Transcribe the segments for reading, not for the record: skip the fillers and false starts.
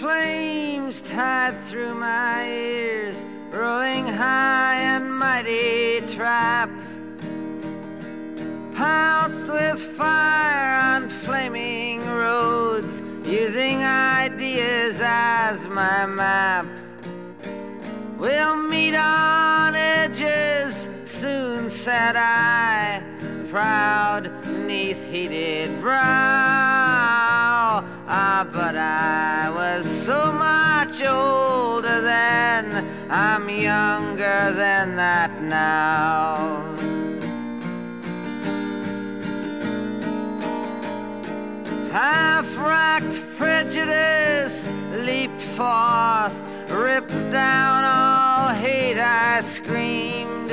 flames tied through my ears, rolling high and mighty traps, pounced with fire on flaming roads, using ideas as my maps. We'll meet on edges soon, said I, proud neath heated brow. But I was so much older then, I'm younger than that now. Half-racked prejudice leaped forth, ripped down all hate, I screamed.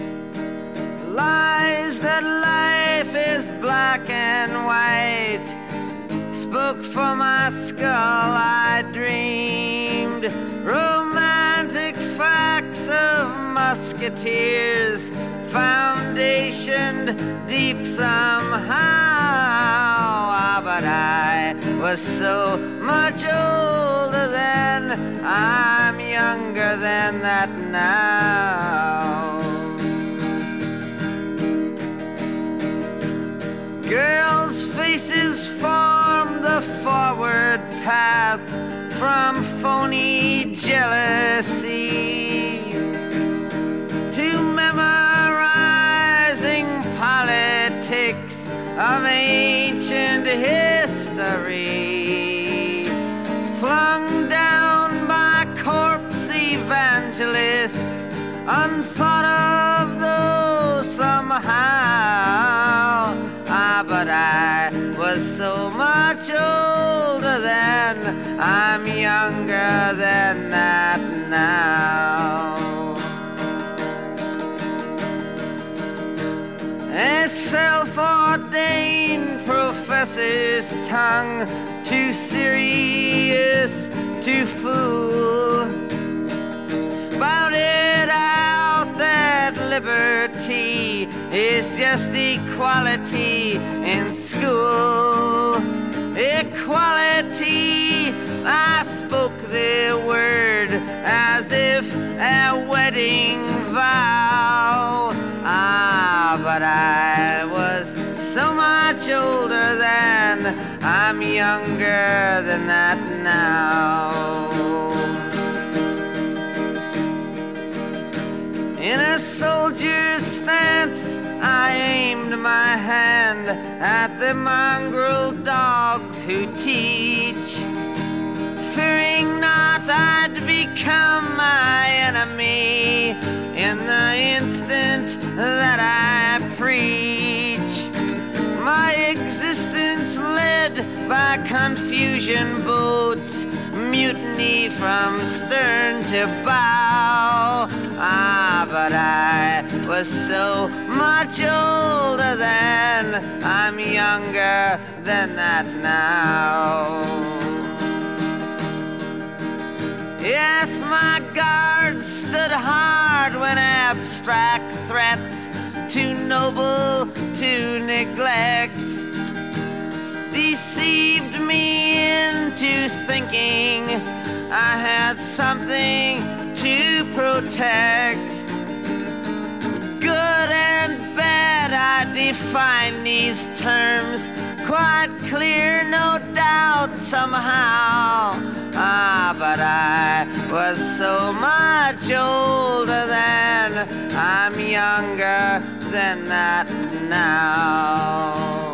Lies that life is black and white spoke for my skull, I dreamed. Romantic facts of musketeers, foundationed deep somehow. But I was so much older then, I'm younger than that now. Girls' faces form the forward path from phony jealousy to memorizing politics of ancient history, flung down by corpse evangelists, unthought of though somehow. But I was so much older then, I'm younger than that now. A self-ordained professor's tongue, too serious to fool, spouted out that liberty is just equality in school. Equality, I spoke the word as if a wedding vow. But I was so much older then, I'm younger than that now. In a soldier's stance, I aimed my hand at the mongrel dogs who teach, fearing not I'd become my enemy in the instant that I preach. My existence led by confusion boats, mutiny from stern to bow. But I was so much older then, I'm younger than that now. Yes, my guard stood hard when abstract threats, too noble to neglect, deceived me into thinking I had something to protect. Good and bad, I define these terms quite clear, no doubt somehow. But I was so much older then, I'm younger than that now.